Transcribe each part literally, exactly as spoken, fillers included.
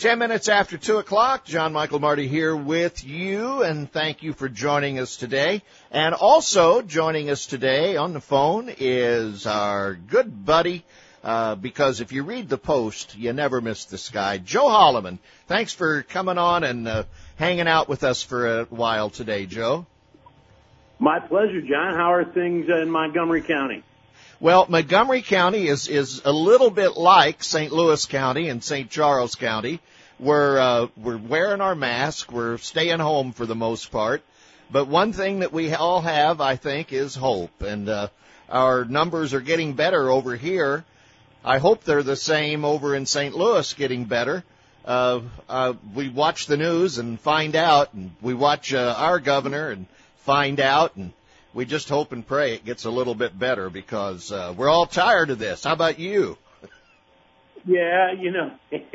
Ten minutes after two o'clock, John Michael Marty here with you, and thank you for joining us today. And also joining us today on the phone is our good buddy, uh, because if you read the Post, you never miss this guy, Joe Holloman. Thanks for coming on and uh, hanging out with us for a while today, Joe. My pleasure, John. How are things in Montgomery County? Well, Montgomery County is, is a little bit like Saint Louis County and Saint Charles County. We're, uh, we're wearing our mask. We're staying home for the most part. But one thing that we all have, I think, is hope. And uh, our numbers are getting better over here. I hope they're the same over in Saint Louis, getting better. Uh, uh, we watch the news and find out, and we watch uh, our governor and find out, and we just hope and pray it gets a little bit better because uh, we're all tired of this. How about you? Yeah, you know,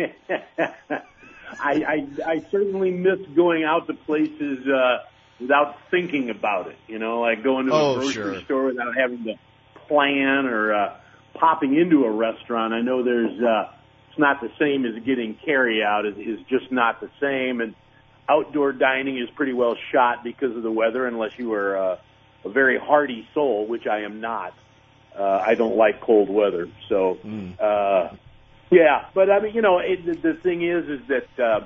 I, I I certainly miss going out to places uh, without thinking about it. You know, like going to a oh, grocery sure. store without having to plan or uh, popping into a restaurant. I know there's uh, it's not the same as getting carry out. It is just not the same, and outdoor dining is pretty well shot because of the weather, unless you are uh, a very hardy soul, which I am not. Uh, I don't like cold weather. So, mm. uh, yeah, but I mean, you know, it, the, the thing is, is that, uh,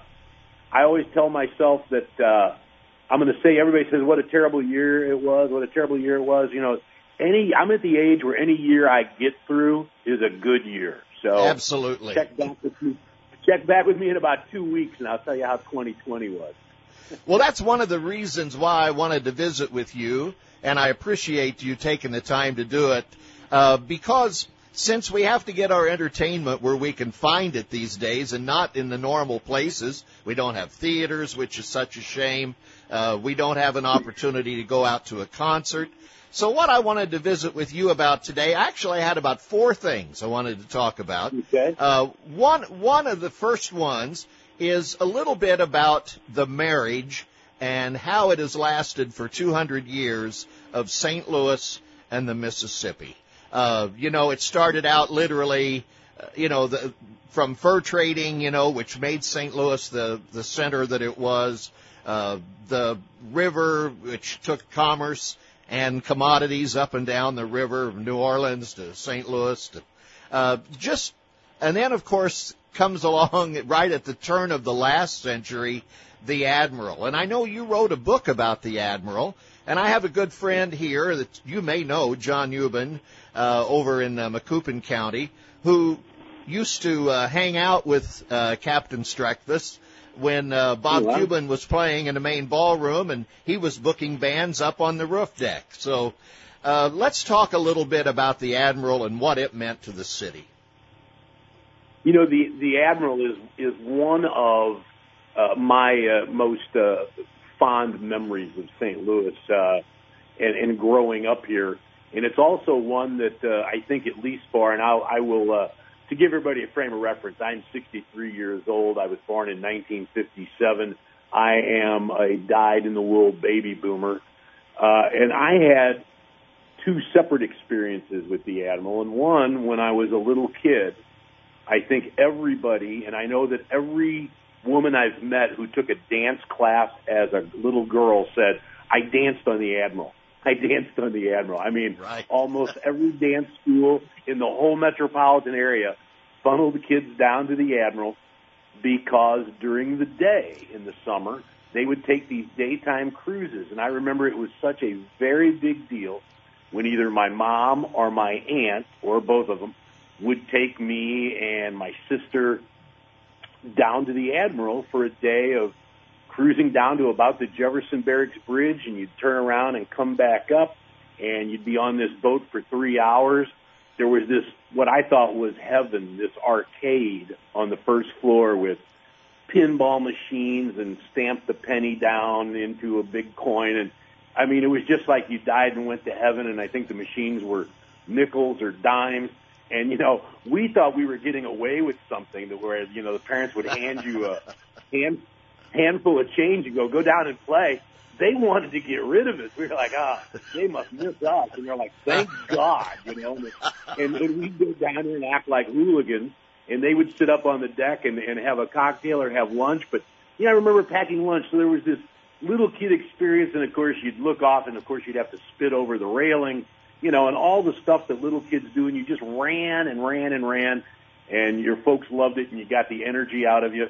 I always tell myself that, uh, I'm going to say, everybody says what a terrible year it was, what a terrible year it was. You know, any, I'm at the age where any year I get through is a good year. So absolutely. Check back with me. Check back with me in about two weeks, and I'll tell you how twenty twenty was. Well, that's one of the reasons why I wanted to visit with you, and I appreciate you taking the time to do it, uh, because since we have to get our entertainment where we can find it these days and not in the normal places, we don't have theaters, which is such a shame. Uh, we don't have an opportunity to go out to a concert. So what I wanted to visit with you about today, actually I had about four things I wanted to talk about. Okay. Uh, one, one of the first ones is a little bit about the marriage and how it has lasted for two hundred years of Saint Louis and the Mississippi. Uh, you know, it started out literally, uh, you know, the, from fur trading, you know, which made Saint Louis the, the center that it was, uh, the river, which took commerce and commodities up and down the river from New Orleans to Saint Louis. To, uh, just, and then, of course, comes along right at the turn of the last century, the Admiral. And I know you wrote a book about the Admiral, and I have a good friend here that you may know, John Euban, uh, over in uh, Macoupin County, who used to uh, hang out with uh, Captain Streckfus when uh, Bob wow. Cuban was playing in the main ballroom, and he was booking bands up on the roof deck. So uh, let's talk a little bit about the Admiral and what it meant to the city. You know, the, the Admiral is, is one of uh, my uh, most uh, fond memories of Saint Louis uh, and, and growing up here. And it's also one that uh, I think at least for, and I'll, I will, uh, to give everybody a frame of reference, I'm sixty-three years old. I was born in nineteen fifty-seven. I am a dyed-in-the-wool baby boomer. Uh, and I had two separate experiences with the Admiral. And one, when I was a little kid, I think everybody, and I know that every woman I've met who took a dance class as a little girl said, I danced on the Admiral. I danced on the Admiral. I mean, right. Almost every dance school in the whole metropolitan area funneled the kids down to the Admiral because during the day in the summer, they would take these daytime cruises. And I remember it was such a very big deal when either my mom or my aunt, or both of them, would take me and my sister down to the Admiral for a day of cruising down to about the Jefferson Barracks Bridge, and you'd turn around and come back up, and you'd be on this boat for three hours. There was this, what I thought was heaven, this arcade on the first floor with pinball machines and stamp the penny down into a big coin. And I mean, it was just like you died and went to heaven, and I think the machines were nickels or dimes. And, you know, we thought we were getting away with something that where, you know, the parents would hand you a hand, handful of change and go, go down and play. They wanted to get rid of us. We were like, ah, they must miss us. And they're like, thank God, you know. And, and, and we'd go down there and act like hooligans. and they would sit up on the deck and, and have a cocktail or have lunch. But, yeah, I remember packing lunch, so there was this little kid experience, and, of course, you'd look off, and, of course, you'd have to spit over the railing, you know, and all the stuff that little kids do, and you just ran and ran and ran, and your folks loved it, and you got the energy out of you,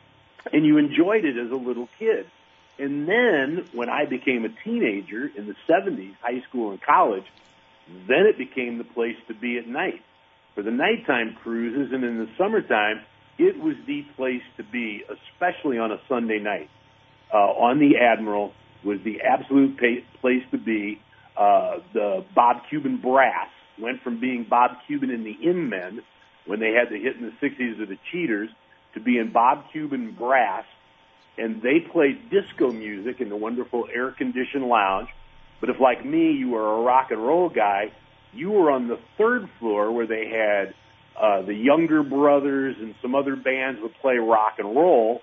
and you enjoyed it as a little kid. And then when I became a teenager in the seventies, high school and college, then it became the place to be at night. For the nighttime cruises and in the summertime, it was the place to be, especially on a Sunday night. Uh, on the Admiral was the absolute pa- place to be. Uh, the Bob Cuban Brass went from being Bob Cuban in the Inmen when they had the hit in the sixties of the Cheaters to being Bob Cuban Brass. And they played disco music in the wonderful air-conditioned lounge. But if, like me, you were a rock and roll guy, you were on the third floor where they had uh, the Younger Brothers and some other bands would play rock and roll.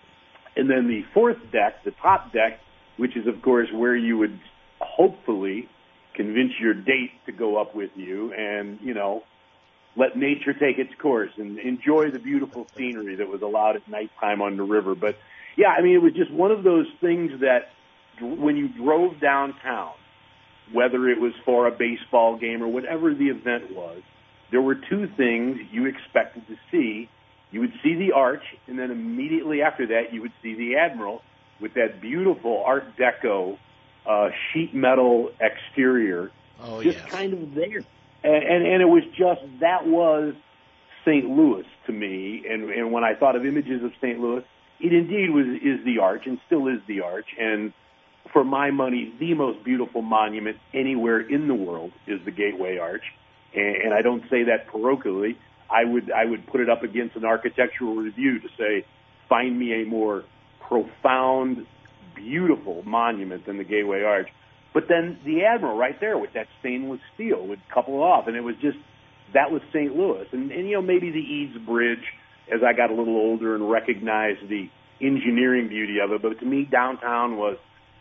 And then the fourth deck, the top deck, which is, of course, where you would hopefully convince your date to go up with you and, you know, let nature take its course and enjoy the beautiful scenery that was allowed at nighttime on the river. But, yeah, I mean, it was just one of those things that when you drove downtown, whether it was for a baseball game or whatever the event was, there were two things you expected to see. You would see the Arch, and then immediately after that, you would see the Admiral with that beautiful Art Deco uh, sheet metal exterior, oh, just yes. kind of there. And, and, and it was just, that was Saint Louis to me. And, and when I thought of images of Saint Louis, it indeed was is the Arch and still is the Arch. And for my money, the most beautiful monument anywhere in the world is the Gateway Arch. And, and I don't say that parochially. I would I would put it up against an architectural review to say, find me a more profound, beautiful monument than the Gateway Arch. But then the Admiral right there with that stainless steel would couple off, and it was just, that was Saint Louis. And, and you know, maybe the Eads Bridge, as I got a little older and recognized the engineering beauty of it, but to me, downtown was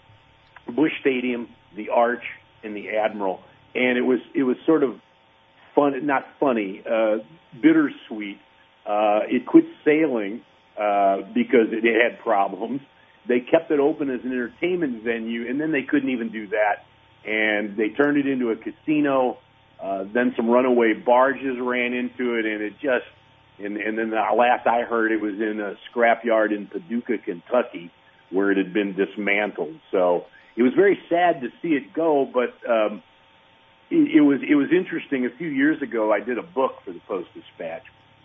Busch Stadium, the Arch, and the Admiral. And it was it was sort of fun, not funny, uh, bittersweet. Uh, it quit sailing uh, because it, it had problems. They kept it open as an entertainment venue, and then they couldn't even do that. And they turned it into a casino. Uh, then some runaway barges ran into it, and it just, and, and then the last I heard, it was in a scrapyard in Paducah, Kentucky, where it had been dismantled. So it was very sad to see it go, but um, it, it was it was interesting. A few years ago, I did a book for the Post-Dispatch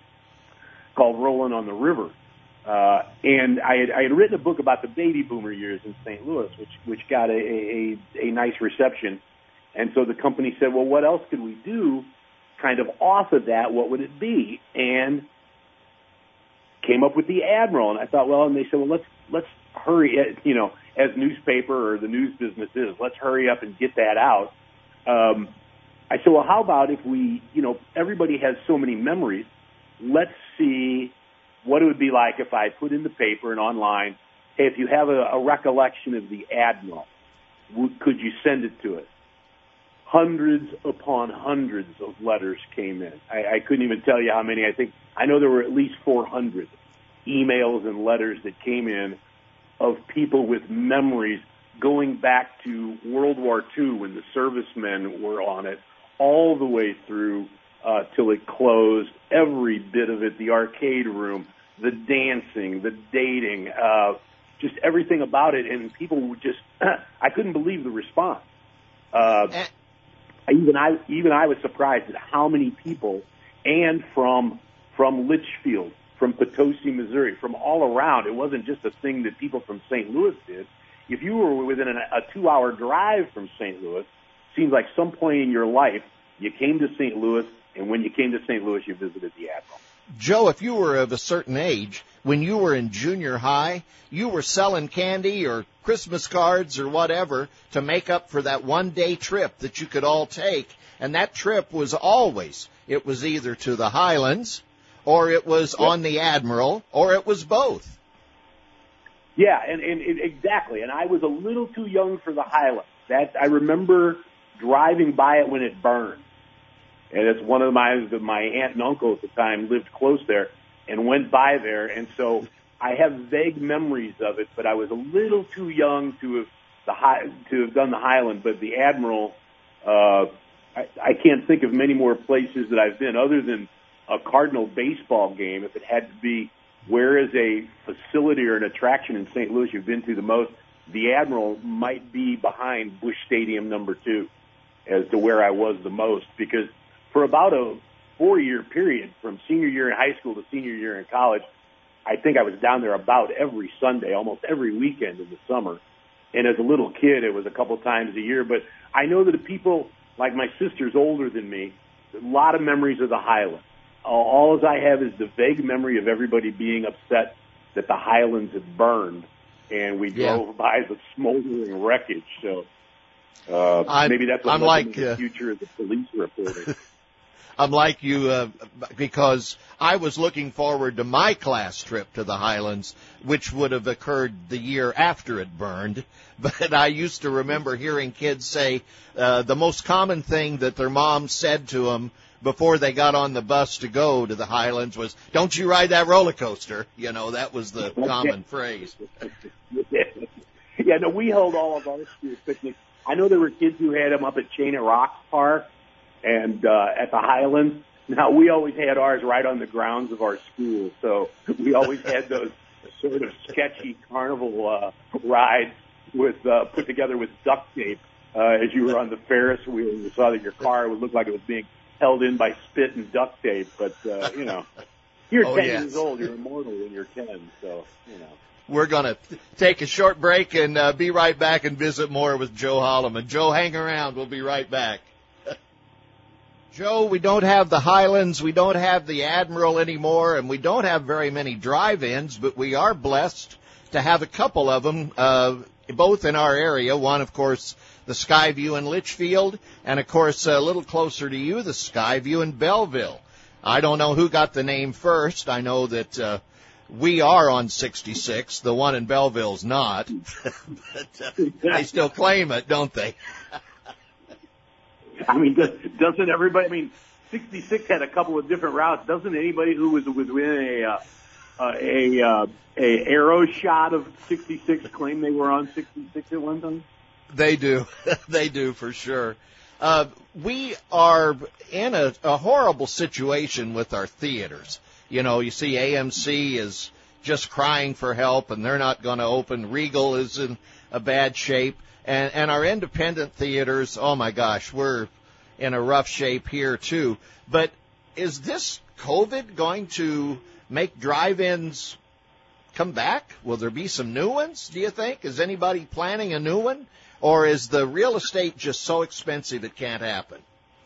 called Rolling on the River. Uh, and I had, I had written a book about the baby boomer years in Saint Louis, which, which got a, a, a nice reception. And so the company said, well, what else could we do kind of off of that? What would it be? And came up with the Admiral. And I thought, well, and they said, well, let's, let's hurry, you know, as newspaper or the news business is, let's hurry up and get that out. Um, I said, well, how about if we, you know, everybody has so many memories. Let's see what it would be like if I put in the paper and online, hey, if you have a, a recollection of the Admiral, w- could you send it to us? Hundreds upon hundreds of letters came in. I, I couldn't even tell you how many. I think, I know there were at least four hundred emails and letters that came in of people with memories going back to World War Two when the servicemen were on it, all the way through uh, till it closed, every bit of it, the arcade room, the dancing, the dating, uh, just everything about it. And people would just, I couldn't believe the response. Uh, even I, even I was surprised at how many people, and from, from Litchfield, from Potosi, Missouri, from all around. It wasn't just a thing that people from Saint Louis did. If you were within an, a two-hour drive from Saint Louis, it seems like some point in your life you came to Saint Louis, and when you came to Saint Louis, you visited the Admiral. Joe, if you were of a certain age, when you were in junior high, you were selling candy or Christmas cards or whatever to make up for that one-day trip that you could all take. And that trip was always, it was either to the Highlands, or it was yep. on the Admiral, or it was both. Yeah, and, and, and exactly. And I was a little too young for the Highlands. That I remember driving by it when it burned. And it's one of my, my aunt and uncle at the time lived close there and went by there. And so I have vague memories of it, but I was a little too young to have the high, to have done the Highland. But the Admiral, uh, I, I can't think of many more places that I've been other than a Cardinal baseball game. If it had to be, where is a facility or an attraction in Saint Louis you've been to the most, the Admiral might be behind Busch Stadium number two as to where I was the most, because for about a four-year period, from senior year in high school to senior year in college, I think I was down there about every Sunday, almost every weekend in the summer. And as a little kid, it was a couple times a year. But I know that the people, like my sister's older than me, a lot of memories of the Highlands. All I have is the vague memory of everybody being upset that the Highlands had burned, and we yeah. drove by the smoldering wreckage. So uh, I'm, maybe that's what I'm like the uh, future of the police reporting. I'm like you uh, because I was looking forward to my class trip to the Highlands, which would have occurred the year after it burned. But I used to remember hearing kids say uh, the most common thing that their mom said to them before they got on the bus to go to the Highlands was, "Don't you ride that roller coaster." You know, that was the common phrase. Yeah, no, we held all of our school picnics. I know there were kids who had them up at Chain of Rocks Park and uh, at the Highlands. Now, we always had ours right on the grounds of our school, so we always had those sort of sketchy carnival uh, rides with uh, put together with duct tape. Uh, as you were on the Ferris wheel, you saw that your car would look like it was being held in by spit and duct tape, but, uh, you know, you're oh, ten yes. years old, you're immortal when you're ten, so, you know. We're going to take a short break and uh, be right back and visit more with Joe Holloman. Joe, hang around. We'll be right back. Joe, we don't have the Highlands, we don't have the Admiral anymore, and we don't have very many drive-ins, but we are blessed to have a couple of them, uh, both in our area. One, of course, the Skyview in Litchfield, and, of course, a little closer to you, the Skyview in Belleville. I don't know who got the name first. I know that uh, we are on sixty-six. The one in Belleville's not. But uh, they still claim it, don't they? I mean, does, doesn't everybody, I mean, sixty-six had a couple of different routes. Doesn't anybody who was within a, uh, uh, a, uh, a arrow shot of sixty-six claim they were on sixty-six at one time? They do. They do, for sure. Uh, we are in a, a horrible situation with our theaters. You know, you see A M C is just crying for help, and they're not going to open. Regal is in a bad shape. And, and our independent theaters, oh, my gosh, we're in a rough shape here, too. But is this COVID going to make drive-ins come back? Will there be some new ones, do you think? Is anybody planning a new one? Or is the real estate just so expensive it can't happen?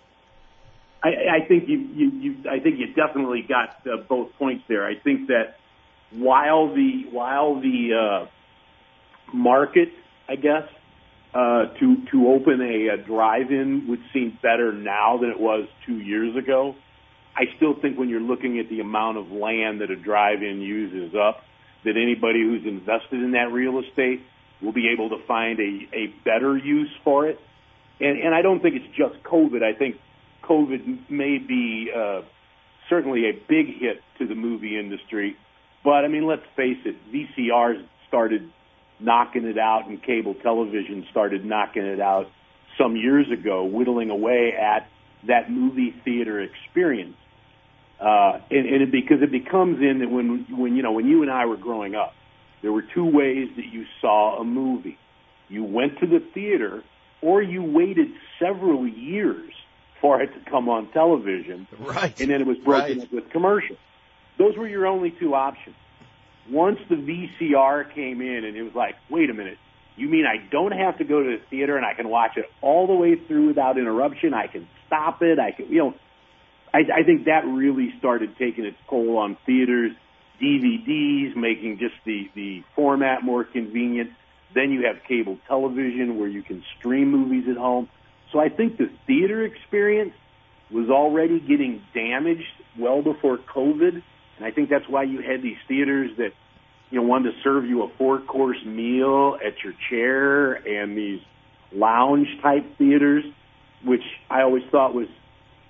I, I think you, you, you, I think you definitely got uh, both points there. I think that while the while the uh, market, I guess, uh, to to open a, a drive-in would seem better now than it was two years ago, I still think when you're looking at the amount of land that a drive-in uses up, that anybody who's invested in that real estate will be able to find a, a better use for it. And, and I don't think it's just COVID. I think COVID may be uh, certainly a big hit to the movie industry. But, I mean, let's face it, V C Rs started knocking it out and cable television started knocking it out some years ago, whittling away at that movie theater experience. Uh, and, and it, because it becomes in that when, when, you know, when you and I were growing up, there were two ways that you saw a movie. You went to the theater, or you waited several years for it to come on television. Right. And then it was broken right. up with commercials. Those were your only two options. Once the V C R came in and it was like, wait a minute, you mean I don't have to go to the theater and I can watch it all the way through without interruption? I can stop it. I can, you know, I, I think that really started taking its toll on theaters. D V Ds, making just the, the format more convenient. Then you have cable television where you can stream movies at home. So I think the theater experience was already getting damaged well before COVID. And I think that's why you had these theaters that, you know, wanted to serve you a four-course meal at your chair, and these lounge-type theaters, which I always thought was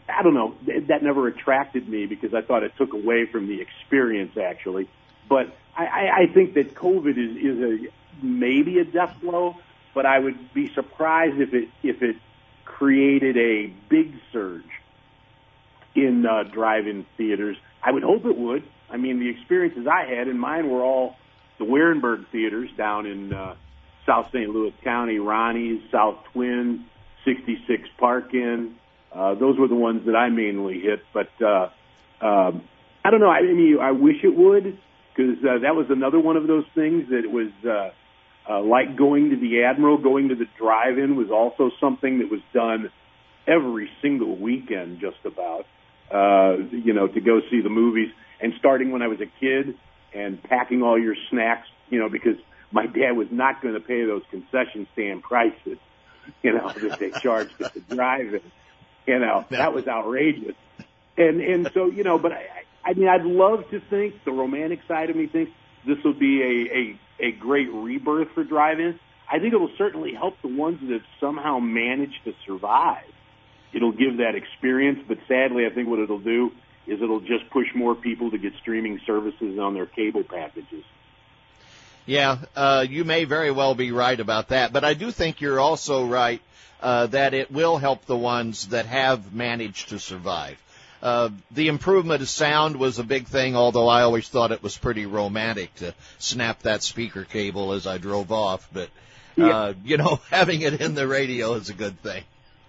I don't know, that never attracted me because I thought it took away from the experience, actually. But I, I think that COVID is, is a maybe a death blow, but I would be surprised if it if it created a big surge in uh, drive-in theaters. I would hope it would. I mean, the experiences I had, and mine were all the Warenberg theaters down in uh, South Saint Louis County, Ronnie's, South Twin, sixty-six Park Inn. Uh, those were the ones that I mainly hit. But uh, um, I don't know. I mean, I wish it would, because uh, that was another one of those things that was uh, uh, like going to the Admiral, going to the drive-in was also something that was done every single weekend, just about. Uh, you know, to go see the movies, and starting when I was a kid, and packing all your snacks, you know, because my dad was not going to pay those concession stand prices, you know, that they charged at the drive-in. You know, that was outrageous. And and so, you know, but I, I mean, I'd love to think, the romantic side of me thinks this will be a, a, a great rebirth for drive-ins. I think it will certainly help the ones that have somehow managed to survive. It'll give that experience, but sadly, I think what it'll do is it'll just push more people to get streaming services on their cable packages. Yeah, uh, you may very well be right about that, but I do think you're also right uh, that it will help the ones that have managed to survive. Uh, the improvement of sound was a big thing, although I always thought it was pretty romantic to snap that speaker cable as I drove off, but, uh, yeah. you know, having it in the radio is a good thing.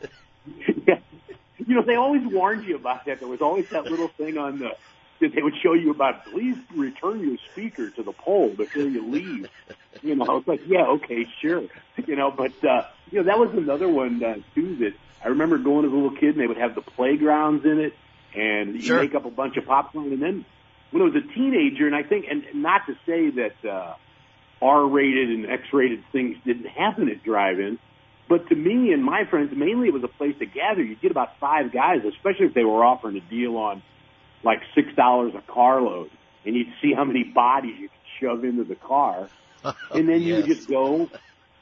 Yeah. You know, they always warned you about that. There was always that little thing on the that they would show you about, please return your speaker to the pole before you leave. You know, it's like, yeah, okay, sure. You know, but, uh, you know, that was another one, uh, too, that I remember going as a little kid, and they would have the playgrounds in it, and you sure. make up a bunch of popcorn. And then when I was a teenager, and I think, and not to say that uh, R-rated and X-rated things didn't happen at drive-ins, but to me and my friends, mainly it was a place to gather. You'd get about five guys, especially if they were offering a deal on like six dollars a carload, and you'd see how many bodies you could shove into the car, and then you yes. would just go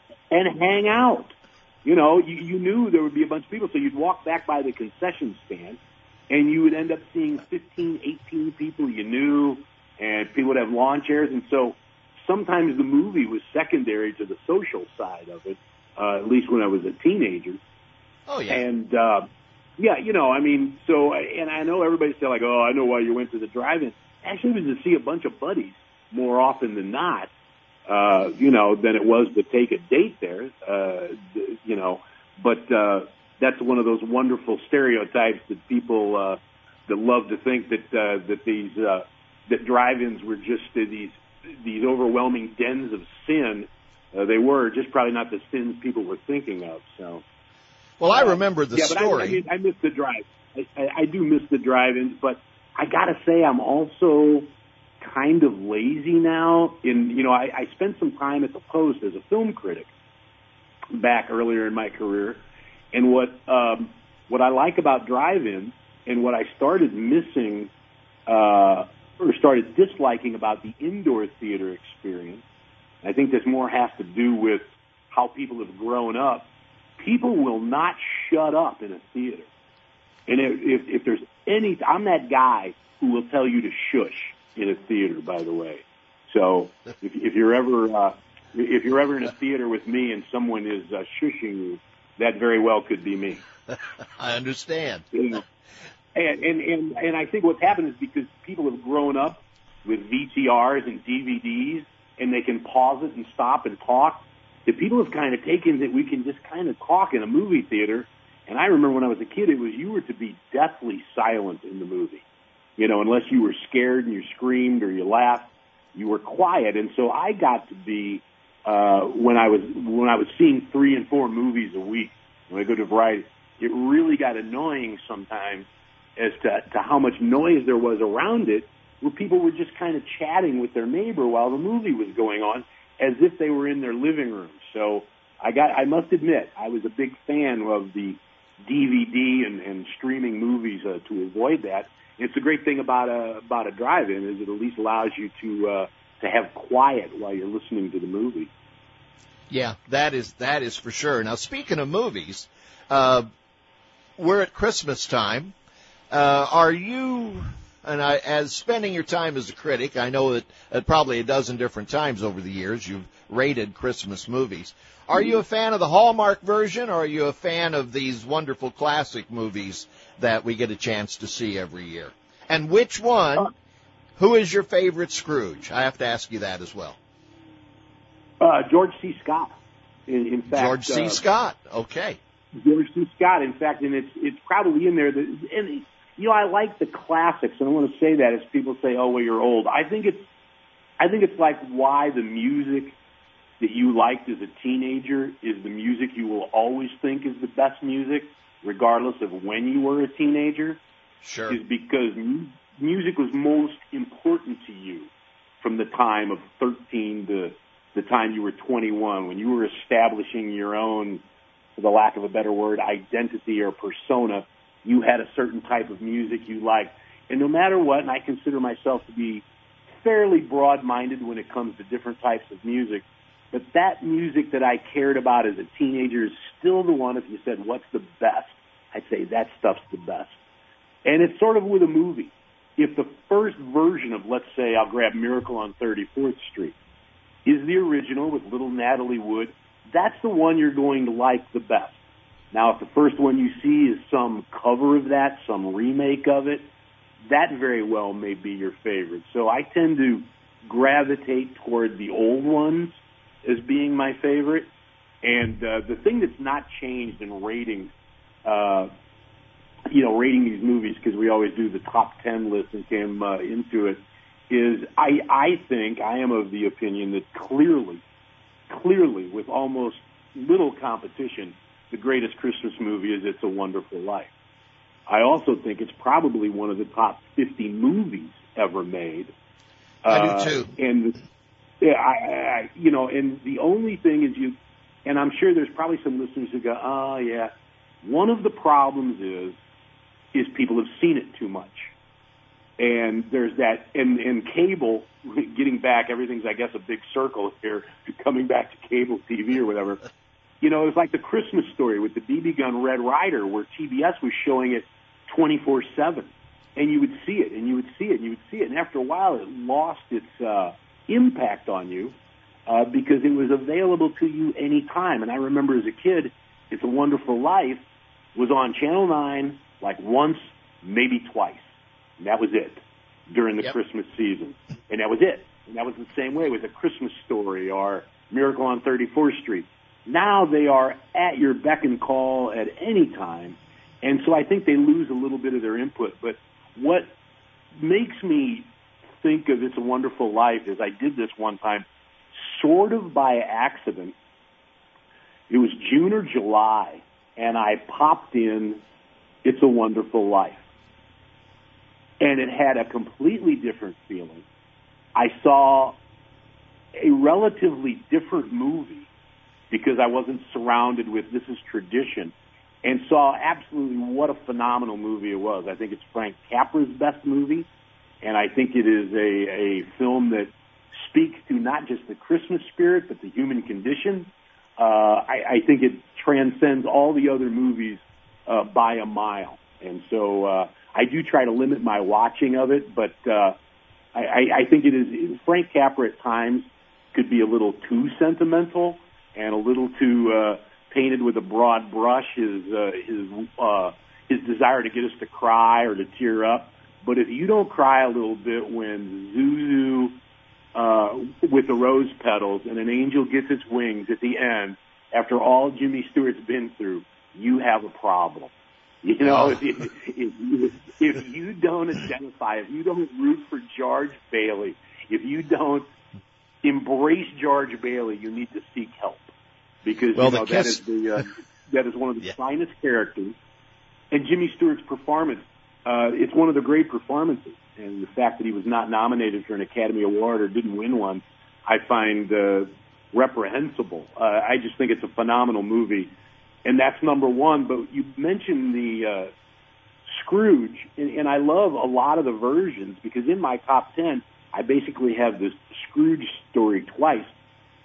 and hang out. You know, you, you knew there would be a bunch of people, so you'd walk back by the concession stand, and you would end up seeing fifteen, eighteen people you knew, and people would have lawn chairs, and so sometimes the movie was secondary to the social side of it. Uh, at least when I was a teenager. Oh, yeah. And, uh, yeah, you know, I mean, so, and I know everybody say like, oh, I know why you went to the drive-in. Actually, it was to see a bunch of buddies more often than not, uh, you know, than it was to take a date there, uh, you know. But, uh, that's one of those wonderful stereotypes that people, uh, that love to think that, uh, that these, uh, that drive-ins were just uh, these, these overwhelming dens of sin. Uh, they were just probably not the sins people were thinking of. So, well, I remember the yeah, story. But I, I, mean, I miss the drive. I, I, I do miss the drive-ins, but I gotta say I'm also kind of lazy now. In you know, I, I spent some time at the Post as a film critic back earlier in my career, and what um, what I like about drive-ins and what I started missing uh, or started disliking about the indoor theater experience. I think this more has to do with how people have grown up. People will not shut up in a theater. And if, if there's any, I'm that guy who will tell you to shush in a theater, by the way. So if, if you're ever, uh, if you're ever in a theater with me and someone is uh, shushing you, that very well could be me. I understand. You know? and, and, and, and I think what's happened is because people have grown up with V C Rs and D V Ds, and they can pause it and stop and talk, that people have kind of taken that we can just kind of talk in a movie theater. And I remember when I was a kid, it was you were to be deathly silent in the movie. You know, unless you were scared and you screamed or you laughed, you were quiet. And so I got to be, uh, when I was, when I was seeing three and four movies a week, when I go to Variety, it really got annoying sometimes as to, to how much noise there was around it, where people were just kind of chatting with their neighbor while the movie was going on, as if they were in their living room. So I got, I must admit, I was a big fan of the D V D and, and streaming movies uh, to avoid that. It's a great thing about a about a drive-in is it at least allows you to uh, to have quiet while you're listening to the movie. Yeah, that is that is for sure. Now, speaking of movies, uh, we're at Christmas time. Uh, are you, and I, as spending your time as a critic, I know that at probably a dozen different times over the years you've rated Christmas movies. Are you a fan of the Hallmark version, or are you a fan of these wonderful classic movies that we get a chance to see every year? And which one, who is your favorite Scrooge? I have to ask you that as well. Uh, George C. Scott. In, in fact, George C. Uh, Scott. Okay. George C. Scott. In fact, and it's it's probably in there. That, and you know, I like the classics, and I want to say that as people say, "Oh, well, you're old." I think it's I think it's like why the music that you liked as a teenager is the music you will always think is the best music, regardless of when you were a teenager. Sure. Is because mu- music was most important to you from the time of thirteen to the time you were twenty-one, when you were establishing your own, for the lack of a better word, identity or persona. You had a certain type of music you liked. And no matter what, and I consider myself to be fairly broad-minded when it comes to different types of music, but that music that I cared about as a teenager is still the one, if you said, what's the best? I'd say that stuff's the best. And it's sort of with a movie. If the first version of, let's say, I'll grab Miracle on thirty-fourth Street, is the original with little Natalie Wood, that's the one you're going to like the best. Now, if the first one you see is some cover of that, some remake of it, that very well may be your favorite. So I tend to gravitate toward the old ones as being my favorite. And uh, the thing that's not changed in rating, uh, you know, rating these movies, because we always do the top ten list and came uh, into it, is I, I think, I am of the opinion that clearly, clearly, with almost little competition, the greatest Christmas movie is It's a Wonderful Life. I also think it's probably one of the top fifty movies ever made. I uh, do too. And, yeah, I, I, you know, and the only thing is you, and I'm sure there's probably some listeners who go, oh, yeah, one of the problems is, is people have seen it too much. And there's that, and, and cable, getting back, everything's, I guess, a big circle here, coming back to cable T V or whatever. You know, it was like the Christmas Story with the B B gun Red Ryder, where T B S was showing it twenty-four seven. And you would see it, and you would see it, and you would see it. And after a while, it lost its uh, impact on you uh, because it was available to you any time. And I remember as a kid, It's a Wonderful Life was on Channel nine like once, maybe twice. And that was it during the yep. Christmas season. And that was it. And that was the same way with A Christmas Story or Miracle on thirty-fourth Street. Now they are at your beck and call at any time. And so I think they lose a little bit of their input. But what makes me think of It's a Wonderful Life is I did this one time sort of by accident. It was June or July, and I popped in It's a Wonderful Life. And it had a completely different feeling. I saw a relatively different movie because I wasn't surrounded with this is tradition, and saw absolutely what a phenomenal movie it was. I think it's Frank Capra's best movie, and I think it is a, a film that speaks to not just the Christmas spirit, but the human condition. Uh, I, I think it transcends all the other movies uh, by a mile. And so uh, I do try to limit my watching of it, but uh, I, I think it is Frank Capra at times could be a little too sentimental and a little too uh, painted with a broad brush. His uh, his uh, his desire to get us to cry or to tear up. But if you don't cry a little bit when Zuzu uh, with the rose petals and an angel gets its wings at the end, after all Jimmy Stewart's been through, you have a problem. You know, if, if, if, if you don't identify, if you don't root for George Bailey, if you don't embrace George Bailey, you need to seek help. Because well, you know, that is the uh, that is one of the yeah. finest characters. And Jimmy Stewart's performance, uh, it's one of the great performances. And the fact that he was not nominated for an Academy Award or didn't win one, I find uh, reprehensible. Uh, I just think it's a phenomenal movie. And that's number one. But you mentioned the uh, Scrooge, and, and I love a lot of the versions because in my top ten, I basically have this Scrooge story twice.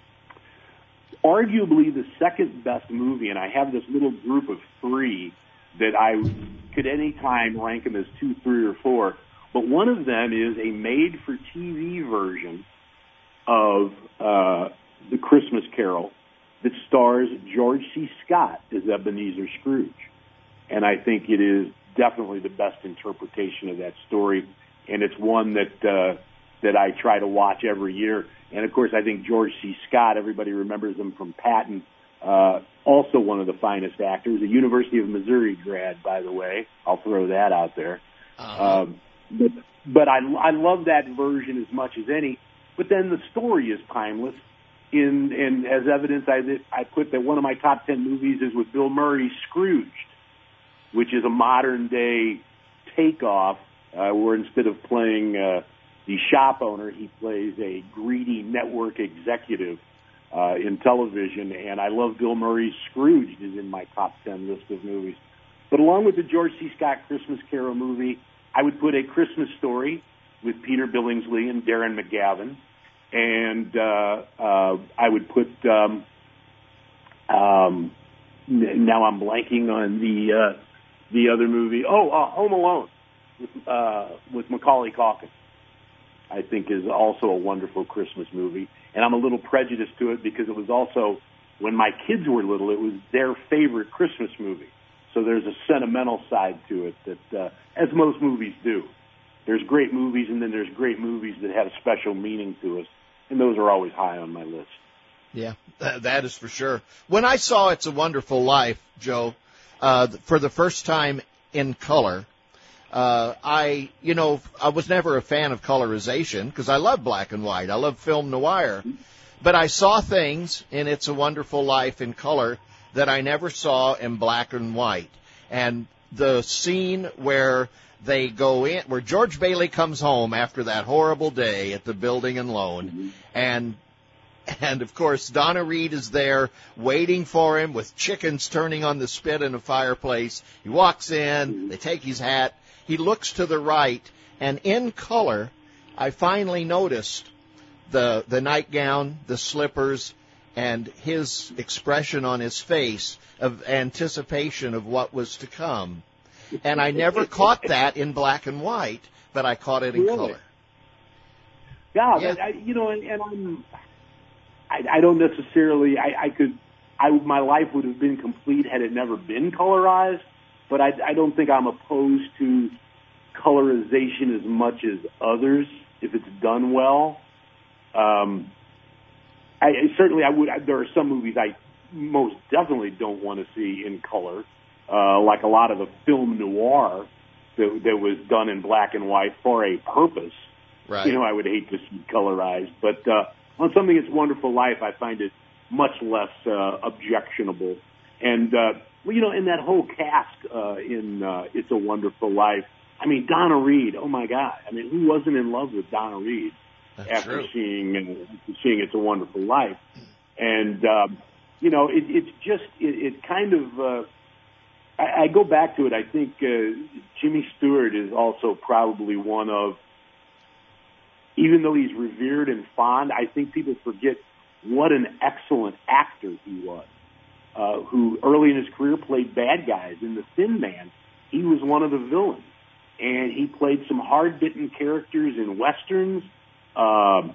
Arguably the second best movie, and I have this little group of three that I could any time rank them as two, three, or four. But one of them is a made-for-T V version of uh, The Christmas Carol that stars George C. Scott as Ebenezer Scrooge. And I think it is definitely the best interpretation of that story, and it's one that uh, that I try to watch every year. And, of course, I think George C. Scott, everybody remembers him from Patton, uh, also one of the finest actors, a University of Missouri grad, by the way. I'll throw that out there. Uh-huh. Um, but but I, I love that version as much as any. But then the story is timeless. In, and as evidence, I, I put that one of my top ten movies is with Bill Murray's Scrooged, which is a modern-day takeoff uh, where instead of playing uh, the shop owner, he plays a greedy network executive uh, in television. And I love Bill Murray's Scrooged is in my top ten list of movies. But along with the George C. Scott Christmas Carol movie, I would put A Christmas Story with Peter Billingsley and Darren McGavin. And uh, uh, I would put, um, um, now I'm blanking on the uh, the other movie. Oh, uh, Home Alone with, uh, with Macaulay Culkin, I think is also a wonderful Christmas movie. And I'm a little prejudiced to it because it was also, when my kids were little, it was their favorite Christmas movie. So there's a sentimental side to it that, uh, as most movies do. There's great movies, and then there's great movies that have special meaning to us, and those are always high on my list. Yeah, that is for sure. When I saw It's a Wonderful Life, Joe, uh, for the first time in color, uh, I, you know, I was never a fan of colorization because I love black and white. I love film noir. But I saw things in It's a Wonderful Life in color that I never saw in black and white. And the scene where they go in, where George Bailey comes home after that horrible day at the Building and Loan, mm-hmm. and and of course Donna Reed is there waiting for him with chickens turning on the spit in a fireplace. He walks in, mm-hmm. they take his hat, he looks to the right, and in color, I finally noticed the the nightgown, the slippers, and his expression on his face of anticipation of what was to come. And I never caught that in black and white, but I caught it in really? color. Yeah, yeah. That, I, you know, and, and I'm, I, I don't necessarily, I, I could, I, my life would have been complete had it never been colorized, but I, I don't think I'm opposed to colorization as much as others if it's done well. Um, I, I certainly, I would, I, there are some movies I most definitely don't want to see in color. Uh, like a lot of the film noir that, that was done in black and white for a purpose. Right. You know, I would hate to see colorized. But uh, on something that's Wonderful Life, I find it much less uh, objectionable. And, uh, well, you know, in that whole cast uh, in uh, It's a Wonderful Life, I mean, Donna Reed, oh, my God. I mean, who wasn't in love with Donna Reed that's after true. seeing uh, seeing It's a Wonderful Life? And, um, you know, it, it's just, it, it kind of... Uh, I, I go back to it. I think uh, Jimmy Stewart is also probably one of, even though he's revered and fond, I think people forget what an excellent actor he was, uh, who early in his career played bad guys. In The Thin Man, he was one of the villains, and he played some hard-bitten characters in Westerns, uh,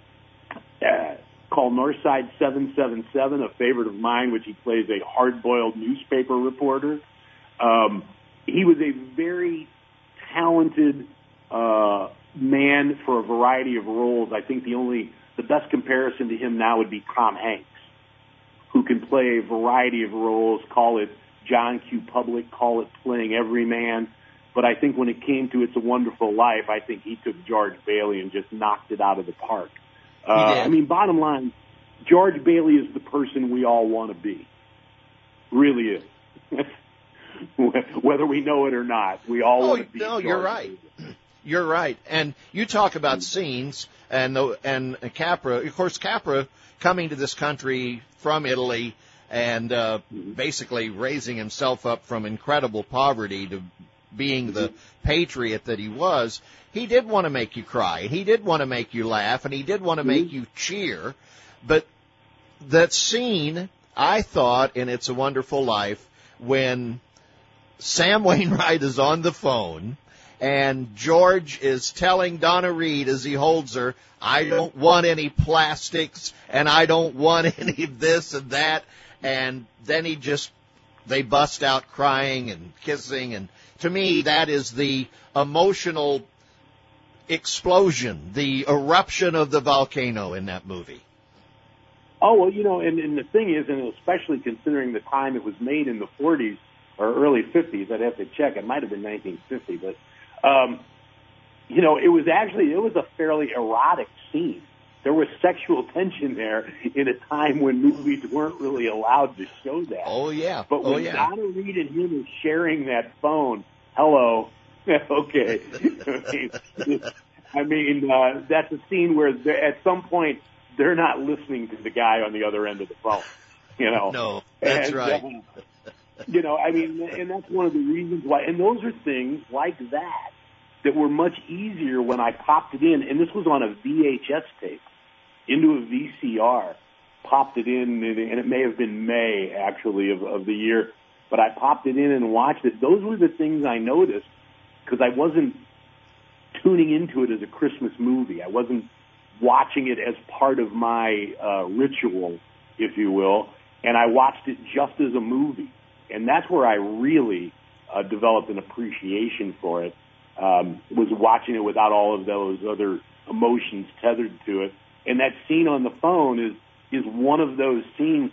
uh, called Northside seven seven seven, a favorite of mine, which he plays a hard-boiled newspaper reporter. Um, he was a very talented uh, man for a variety of roles. I think the only, the best comparison to him now would be Tom Hanks, who can play a variety of roles, call it John Q. Public, call it playing every man. But I think when it came to It's a Wonderful Life, I think he took George Bailey and just knocked it out of the park. Uh, I mean, bottom line, George Bailey is the person we all want to be. Really is. Whether we know it or not, we all oh, want to be. No, George you're right. Bailey. You're right. And you talk about scenes, and the, and Capra, of course, Capra coming to this country from Italy and uh, basically raising himself up from incredible poverty to being the patriot that he was, he did want to make you cry, and he did want to make you laugh, and he did want to make you cheer. But that scene, I thought, in It's a Wonderful Life, when Sam Wainwright is on the phone, and George is telling Donna Reed as he holds her, I don't want any plastics, and I don't want any of this and that. And then he just, they bust out crying and kissing. And to me, that is the emotional explosion, the eruption of the volcano in that movie. Oh, well, you know, and, and the thing is, and especially considering the time it was made in the forties or early fifties, I'd have to check. It might have been nineteen fifty, but, um, you know, it was actually, it was a fairly erotic scene. There was sexual tension there in a time when movies weren't really allowed to show that. Oh, yeah. But when oh, yeah. Donna Reed and him are sharing that phone, hello, okay. I mean, uh, that's a scene where at some point they're not listening to the guy on the other end of the phone, you know. No, that's and, right. Uh, you know, I mean, and that's one of the reasons why. And those are things like that that were much easier when I popped it in. And this was on a V H S tape into a V C R, popped it in, and it may have been May, actually, of, of the year. But I popped it in and watched it. Those were the things I noticed because I wasn't tuning into it as a Christmas movie. I wasn't watching it as part of my uh, ritual, if you will, and I watched it just as a movie. And that's where I really uh, developed an appreciation for it, um, was watching it without all of those other emotions tethered to it. And that scene on the phone is, is one of those scenes.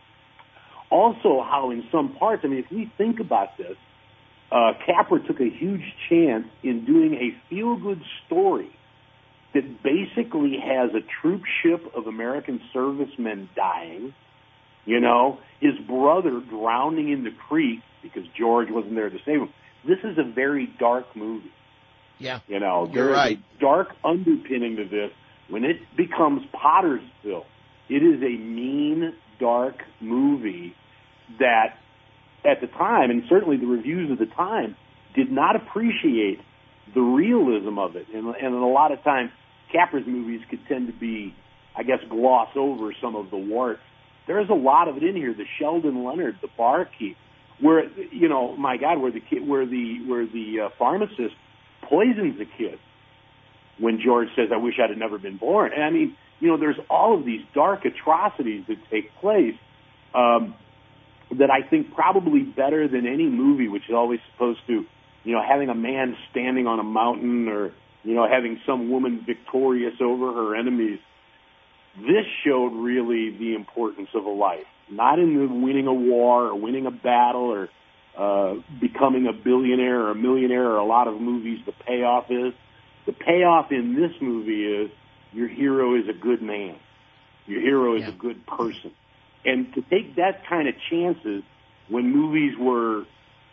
Also, how in some parts, I mean, if we think about this, uh, Capra took a huge chance in doing a feel-good story that basically has a troop ship of American servicemen dying, you know, his brother drowning in the creek because George wasn't there to save him. This is a very dark movie. Yeah, you know, you're there right. is a dark underpinning to this. When it becomes Pottersville, it is a mean, dark movie that at the time, and certainly the reviews of the time, did not appreciate the realism of it. And, and a lot of times, Capra's movies could tend to be, I guess, gloss over some of the warts. There's a lot of it in here. The Sheldon Leonard, the barkeep, where, you know, my God, where the kid, where the where the uh, pharmacist poisons the kid when George says, "I wish I'd have never been born." And I mean, you know, there's all of these dark atrocities that take place um, that I think probably better than any movie, which is always supposed to, you know, having a man standing on a mountain or, you know, having some woman victorious over her enemies. This showed really the importance of a life, not in the winning a war or winning a battle or uh, becoming a billionaire or a millionaire or a lot of movies. The payoff is, the payoff in this movie is your hero is a good man. Your hero is yeah. a good person. And to take that kind of chances when movies were,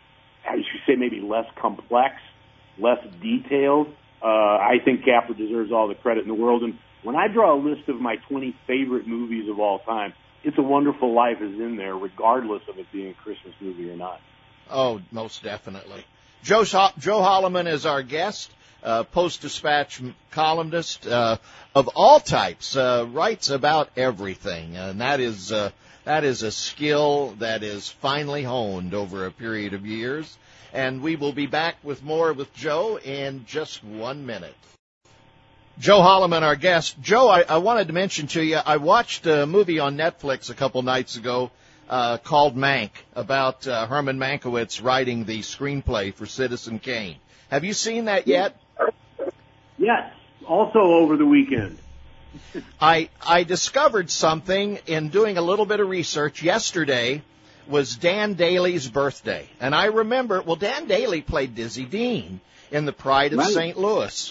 I should say, maybe less complex, less detailed, uh, I think Capra deserves all the credit in the world. And when I draw a list of my twenty favorite movies of all time, It's a Wonderful Life is in there, regardless of it being a Christmas movie or not. Oh, most definitely. Joe, Joe Holloman is our guest, uh, Post-Dispatch columnist uh, of all types, uh, writes about everything, and that is uh, that is a skill that is finely honed over a period of years. And we will be back with more with Joe in just one minute. Joe Holloman, our guest. Joe, I, I wanted to mention to you, I watched a movie on Netflix a couple nights ago uh, called Mank, about uh, Herman Mankiewicz writing the screenplay for Citizen Kane. Have you seen that yet? Yes, also over the weekend. I I discovered something in doing a little bit of research. Yesterday was Dan Daly's birthday, and I remember, well, Dan Daly played Dizzy Dean in The Pride of Right. Saint Louis.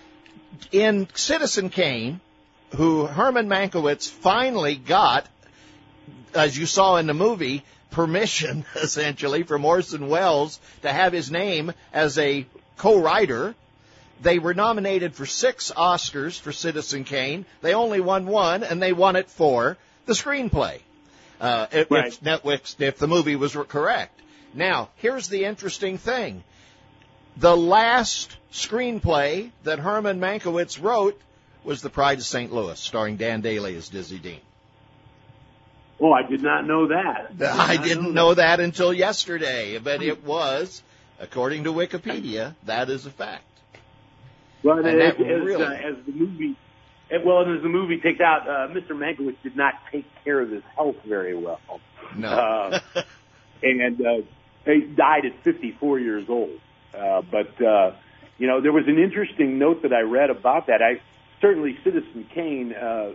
In Citizen Kane, who Herman Mankiewicz finally got, as you saw in the movie, permission, essentially, from Orson Welles to have his name as a co-writer. They were nominated for six Oscars for Citizen Kane. They only won one, and they won it for the screenplay, uh, if, Right. if, Netflix, if the movie was correct. Now, here's the interesting thing. The last screenplay that Herman Mankiewicz wrote was The Pride of Saint Louis, starring Dan Daly as Dizzy Dean. Oh, I did not know that. I, did I didn't know, know that. that until yesterday, but it was, according to Wikipedia, that is a fact. Well, and as, as, really... uh, as the movie, well, and as the movie takes out, uh, Mister Mankiewicz did not take care of his health very well. No. Uh, and uh, he died at fifty-four years old. Uh, but uh, you know, there was an interesting note that I read about that. I certainly Citizen Kane. Uh,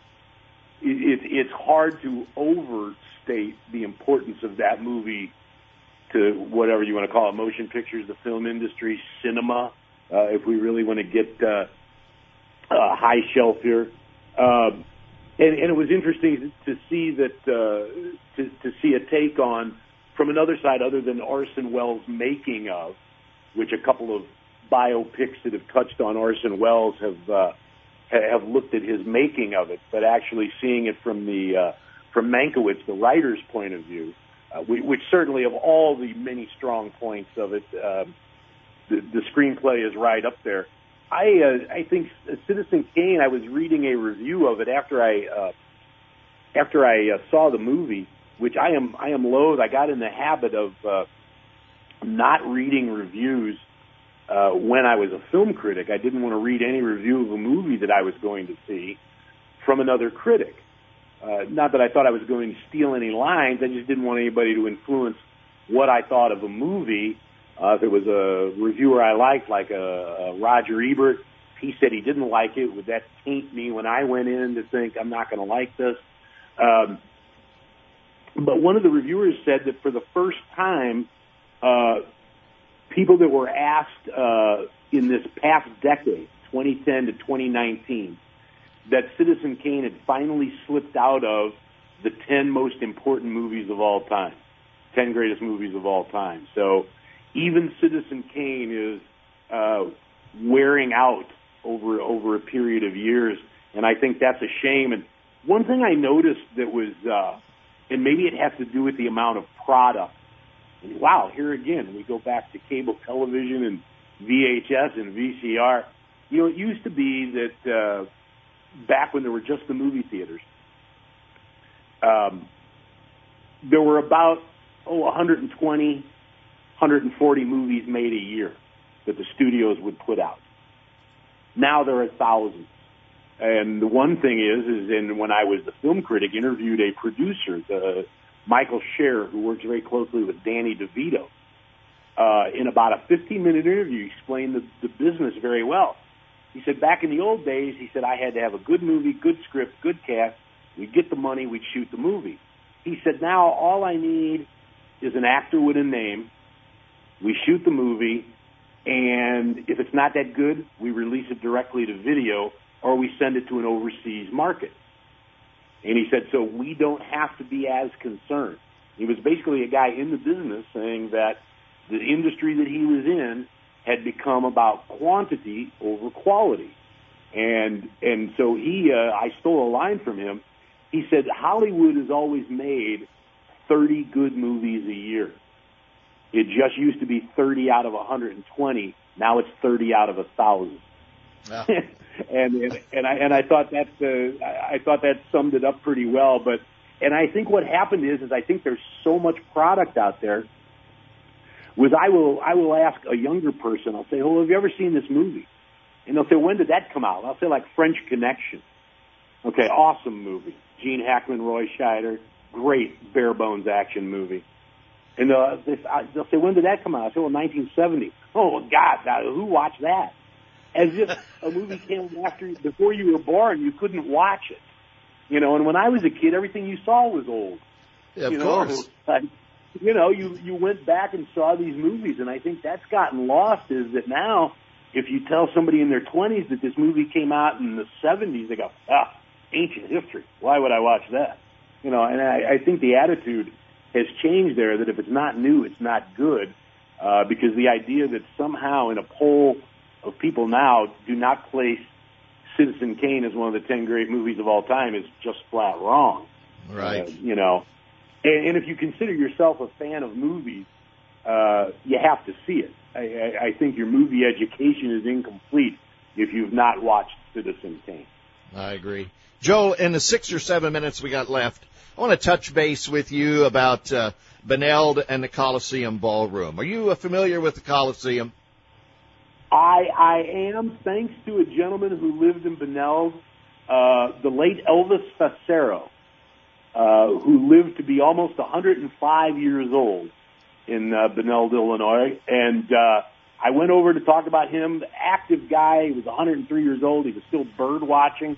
It, it's hard to overstate the importance of that movie to whatever you want to call it, motion pictures, the film industry, cinema, uh, if we really want to get uh, uh, high shelf here. Um, and, and it was interesting to see that, uh, to, to see a take on, from another side other than Orson Welles' making of, which a couple of biopics that have touched on Orson Welles have uh, have looked at his making of it, but actually seeing it from the uh, from Mankiewicz, the writer's point of view, uh, which certainly of all the many strong points of it, uh, the, the screenplay is right up there. I uh, I think Citizen Kane. I was reading a review of it after I uh, after I uh, saw the movie, which I am I am loath. I got in the habit of uh, not reading reviews. Uh, when I was a film critic, I didn't want to read any review of a movie that I was going to see from another critic. Uh, not that I thought I was going to steal any lines, I just didn't want anybody to influence what I thought of a movie. Uh, if it was a reviewer I liked, like a, a Roger Ebert, he said he didn't like it. Would that taint me when I went in to think I'm not going to like this? Um, but one of the reviewers said that for the first time, uh, people that were asked uh, in this past decade, twenty ten to twenty nineteen, that Citizen Kane had finally slipped out of the ten most important movies of all time, ten greatest movies of all time. So even Citizen Kane is uh, wearing out over over a period of years, and I think that's a shame. And one thing I noticed that was, uh, and maybe it has to do with the amount of product. And wow, here again, we go back to cable television and V H S and V C R. You know, it used to be that uh, back when there were just the movie theaters, um, there were about, oh, one hundred twenty, one hundred forty movies made a year that the studios would put out. Now there are thousands. And the one thing is, is in, when I was the film critic, interviewed a producer, the Michael Scher, who works very closely with Danny DeVito. Uh, in about a fifteen-minute interview, he explained the, the business very well. He said, back in the old days, he said, I had to have a good movie, good script, good cast. We'd get the money, we'd shoot the movie. He said, now all I need is an actor with a name. We shoot the movie, and if it's not that good, we release it directly to video, or we send it to an overseas market. And he said, so we don't have to be as concerned. He was basically a guy in the business saying that the industry that he was in had become about quantity over quality. And and so he, uh, I stole a line from him. He said, Hollywood has always made thirty good movies a year. It just used to be thirty out of one hundred twenty. Now it's thirty out of one thousand. Oh. and, and and I and I thought that uh, I thought that summed it up pretty well. But and I think what happened is is I think there's so much product out there. Was I will I will ask a younger person. I'll say, "Oh, have you ever seen this movie?" And they'll say, "When did that come out?" I'll say, "Like French Connection." Okay, awesome movie. Gene Hackman, Roy Scheider, great bare bones action movie. And they'll, they'll say, "When did that come out?" I say, "Well, nineteen seventy." Oh God, now, who watched that? As if a movie came after, before you were born, you couldn't watch it. You know, and when I was a kid, everything you saw was old. Yeah, of you know, course. Like, you know, you, you went back and saw these movies, and I think that's gotten lost, is that now, if you tell somebody in their twenties that this movie came out in the seventies, they go, ah, ancient history. Why would I watch that? You know, and I, I think the attitude has changed there, that if it's not new, it's not good, uh, because the idea that somehow in a poll of people now do not place Citizen Kane as one of the ten great movies of all time is just flat wrong. Right. Uh, you know, and, and if you consider yourself a fan of movies, uh, you have to see it. I, I, I think your movie education is incomplete if you've not watched Citizen Kane. I agree. Joel, in the six or seven minutes we got left, I want to touch base with you about uh, Beneld and the Coliseum Ballroom. Are you uh, familiar with the Coliseum? I, I am, thanks to a gentleman who lived in Beneld, uh, the late Elvis Facero, uh, who lived to be almost one hundred five years old in uh, Beneld, Illinois. And uh, I went over to talk about him, the active guy. He was one hundred three years old. He was still bird watching,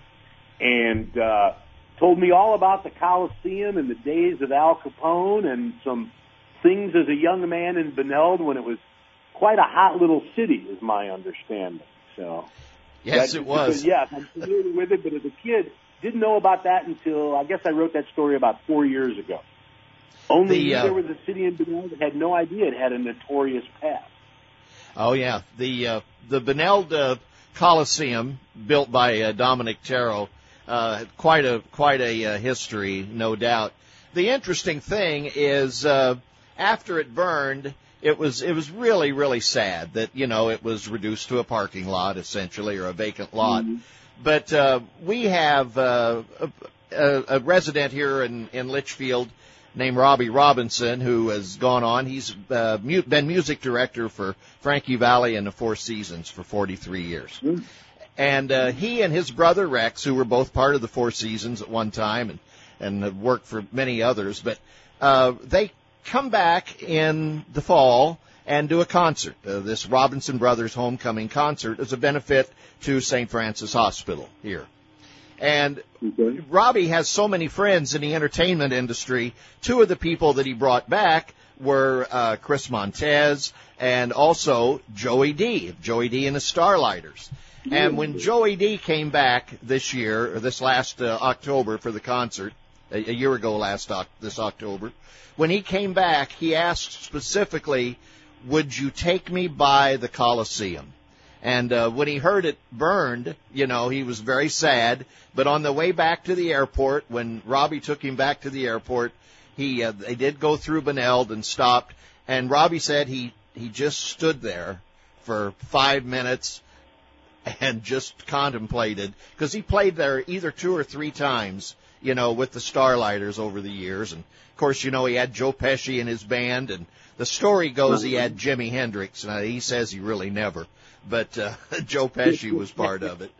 and uh, told me all about the Coliseum and the days of Al Capone and some things as a young man in Beneld when it was quite a hot little city, is my understanding. So, yes, that, it was. Yes, I'm familiar with it, but as a kid, didn't know about that until I guess I wrote that story about four years ago. Only the, uh, there was a city in Beneld that had no idea it had a notorious past. Oh yeah, the uh, the Beneld uh, Coliseum, built by uh, Dominic Terrell, uh, quite a quite a uh, history, no doubt. The interesting thing is, uh, after it burned, it was it was really really sad that you know it was reduced to a parking lot essentially, or a vacant lot. Mm-hmm. But uh, we have uh, a, a resident here in in Litchfield named Robbie Robinson, who has gone on. He's uh, mu- been music director for Frankie Valli and the Four Seasons for forty-three years. Mm-hmm. And uh, he and his brother Rex, who were both part of the Four Seasons at one time and, and have worked for many others, but uh, they come back in the fall and do a concert, uh, this Robinson Brothers Homecoming Concert, as a benefit to Saint Francis Hospital here. And okay. Robbie has so many friends in the entertainment industry. Two of the people that he brought back were uh, Chris Montez and also Joey D, Joey D and the Starlighters. And when Joey D came back this year, or this last uh, October for the concert, a, a year ago last oc- this October, when he came back, he asked specifically, would you take me by the Coliseum? And uh, when he heard it burned, you know, he was very sad. But on the way back to the airport, when Robbie took him back to the airport, he uh, they did go through Beneld and stopped. And Robbie said he, he just stood there for five minutes and just contemplated, because he played there either two or three times, you know, with the Starlighters over the years. And, of course, you know, he had Joe Pesci in his band. And the story goes he had Jimi Hendrix. And he says he really never. But uh, Joe Pesci was part of it.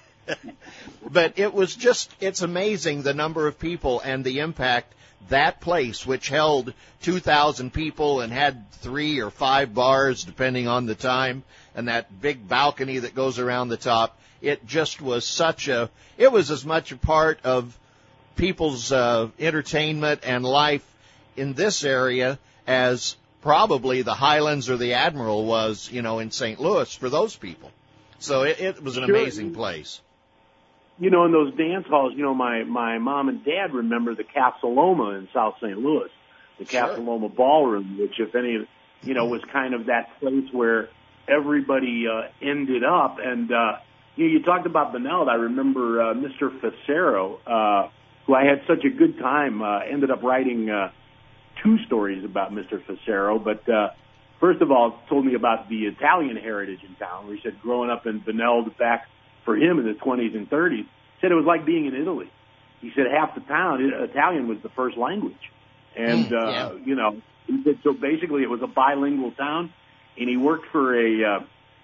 But it was just, it's amazing the number of people and the impact that place, which held two thousand people and had three or five bars, depending on the time, and that big balcony that goes around the top, it just was such a, it was as much a part of people's uh, entertainment and life in this area as probably the Highlands or the Admiral was, you know, in Saint Louis for those people. So it, it was an sure. amazing place. You know, in those dance halls, you know, my, my mom and dad remember the Casa Loma in South Saint Louis, the sure. Casa Loma Ballroom, which, if any, you know, was kind of that place where everybody uh, ended up. And, uh, you know, you talked about Beneld. I remember uh, Mister Facero, uh, who I had such a good time, uh, ended up writing uh, two stories about Mister Facero. But uh, first of all, told me about the Italian heritage in town, where he said growing up in Beneld back for him in the twenties and thirties, said it was like being in Italy. He said half the town, Italian was the first language. And, mm, yeah. uh, you know, he said, so basically it was a bilingual town, and he worked for a, uh,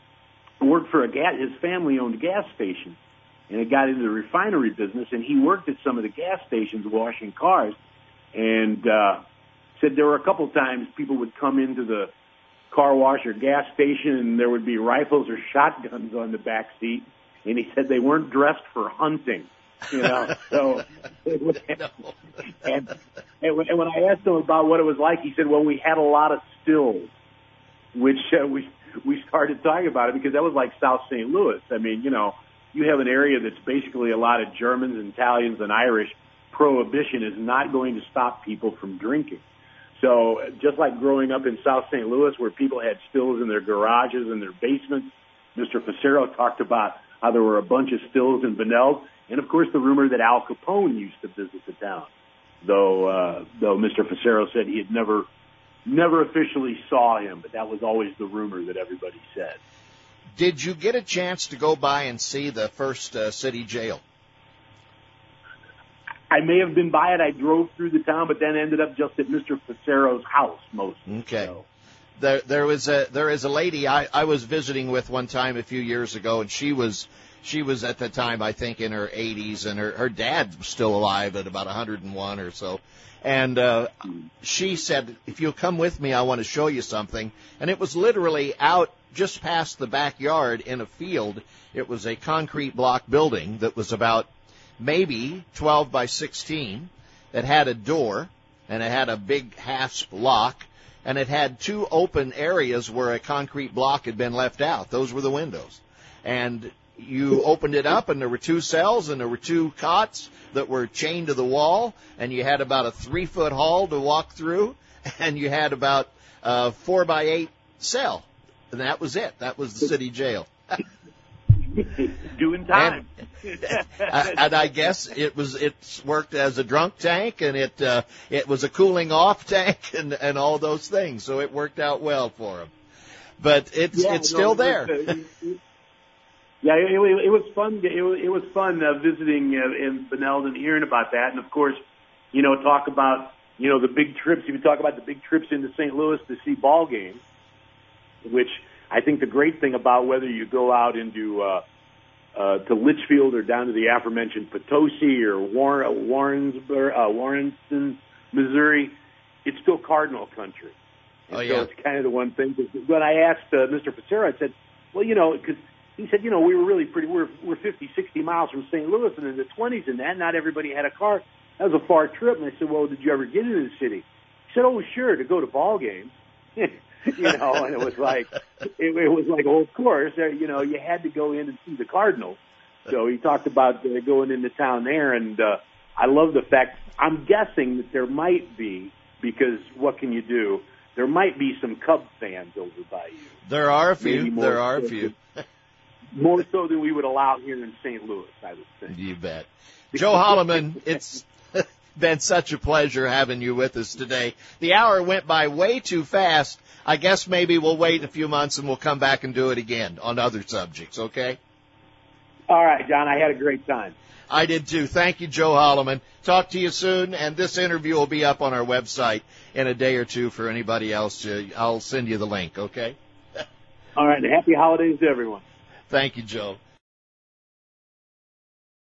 worked for a gas, his family owned gas station, and it got into the refinery business, and he worked at some of the gas stations washing cars, and, uh, said there were a couple times people would come into the car wash or gas station, and there would be rifles or shotguns on the back seat. And he said they weren't dressed for hunting, you know. So, and, and, and when I asked him about what it was like, he said, well, we had a lot of stills, which uh, we we started talking about it because that was like South Saint Louis. I mean, you know, you have an area that's basically a lot of Germans and Italians and Irish. Prohibition is not going to stop people from drinking. So just like growing up in South Saint Louis where people had stills in their garages and their basements, Mister Facero talked about how there were a bunch of stills in Beneld, and of course the rumor that Al Capone used to visit the town. Though, uh, though Mister Facero said he had never, never officially saw him, but that was always the rumor that everybody said. Did you get a chance to go by and see the first uh, city jail? I may have been by it. I drove through the town, but then ended up just at Mister Ficero's house mostly. Okay. So. There, there was a there is a lady I, I was visiting with one time a few years ago, and she was she was at the time I think in her eighties, and her her dad was still alive at about one hundred and one or so. And uh, she said, "If you'll come with me, I want to show you something." And it was literally out just past the backyard in a field. It was a concrete block building that was about maybe twelve by sixteen. It had a door, and it had a big hasp lock, and it had two open areas where a concrete block had been left out. Those were the windows. And you opened it up, and there were two cells, and there were two cots that were chained to the wall, and you had about a three-foot hall to walk through, and you had about a four by eight cell. And that was it. That was the city jail. Doing time. And, and I guess it was it worked as a drunk tank, and it uh, it was a cooling off tank, and, and all those things. So it worked out well for him. But it's yeah, it's no, still it was, there. Uh, it, yeah, it, it, it was fun. It was, it was fun uh, visiting uh, in Beneld and hearing about that, and of course, you know, talk about you know the big trips. If you talk about the big trips into Saint Louis to see ball games, which I think the great thing about whether you go out into uh, uh, to Litchfield or down to the aforementioned Potosi or War- Warrensburg, uh, Warrenton, Missouri, it's still Cardinal country. And oh, so yeah. it's kind of the one thing. When I asked uh, Mister Ficero, I said, well, you know, because he said, you know, we were really pretty, we're, we're fifty, sixty miles from Saint Louis, and in the twenties and that, not everybody had a car. That was a far trip. And I said, well, did you ever get into the city? He said, oh, sure, to go to ball games. You know, and it was like, it, it was like, well, of course, uh, you know, you had to go in and see the Cardinals. So he talked about uh, going into town there, and uh, I love the fact, I'm guessing that there might be, because what can you do, there might be some Cub fans over by you. There are a few. There are a few. More so than we would allow here in Saint Louis, I would think. You bet. Joe Holloman, it's been such a pleasure having you with us today. The hour went by way too fast. I guess maybe we'll wait a few months and we'll come back and do it again on other subjects, okay? All right, John, I had a great time. I did too. Thank you, Joe Holloman. Talk to you soon, and this interview will be up on our website in a day or two for anybody else. I'll send you the link, okay? All right, happy holidays to everyone. Thank you, Joe.